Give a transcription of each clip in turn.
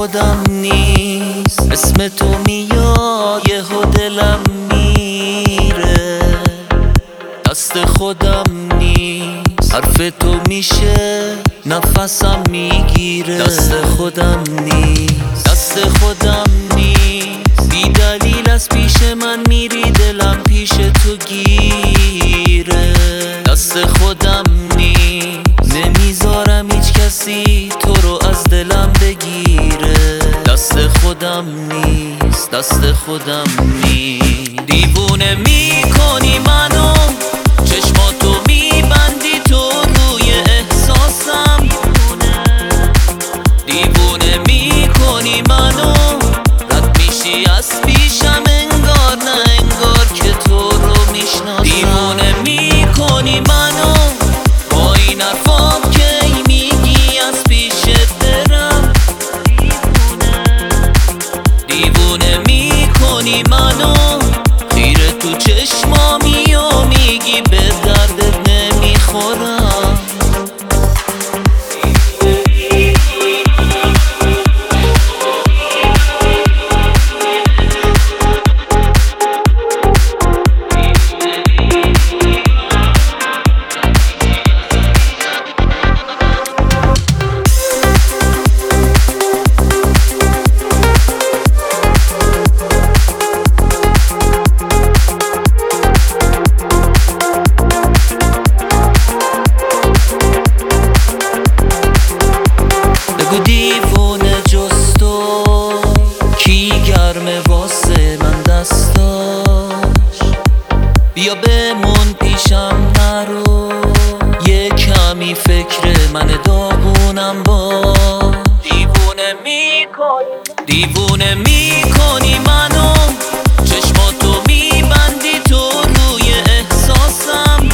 خودم نیست، اسم تو میاد یهو دلم میره. دست خودم نیست، حرف تو میشه نفسم میگیره. دست خودم نیست، دست خودم نیست، بی دلیل از پیش من میری دلم پیش تو گیره. دست خودم نیست، نمیذارم هیچ کسی تو رو از دلم بگیره. دست خودم نیست، دست خودم نیست. دیوونه میکنی منو، چشماتو میبندی تو روی احساسم. دیوونه میکنی منو، رد میشی از پیشم انگار نه انگار که تو رو میشناسم. دیوونه میکنی منو با این حرفات که میگی از پیشت برم. دیوونه میکنی منو، خیره تو چشمامی و میگی به دردت نمیخورم. بگو دیوونه جز تو کی گرمه واسه من دستاش؟ بیا بمون پیشم نرو، یه کمی فکر من داغونم باش. دیوونه میکنی منو، چشماتو میبندی تو روی احساسم.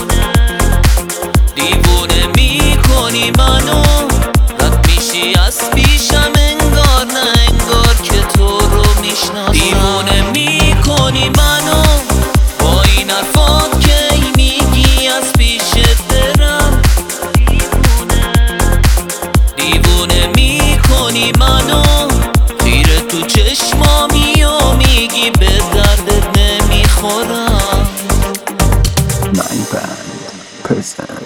دیوونه میکنی منو، از پیشم انگار نه انگار که تو رو میشناسم. دیوونه میکنی منو با این حرفات که میگی از پیشت برم. دیوونه میکنی منو، خیره تو چشمامی و میگی به دردت نمیخورم. Mind Band presents